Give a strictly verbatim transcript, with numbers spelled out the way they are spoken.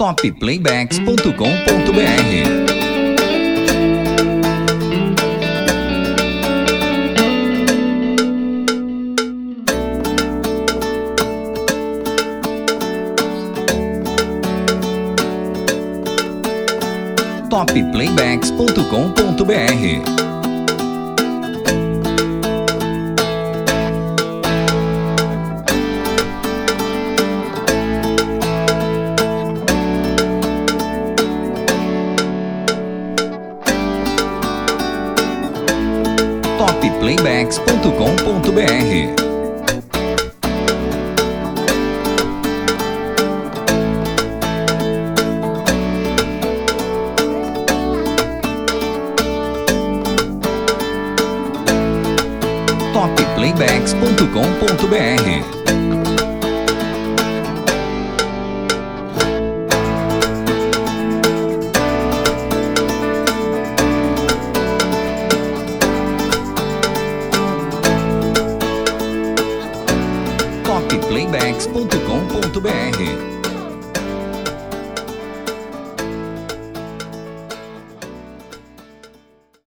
topplaybacks ponto com ponto br. topplaybacks ponto com ponto br. topplaybacks ponto com ponto br. topplaybacks ponto com ponto br. topplaybacks ponto com ponto br.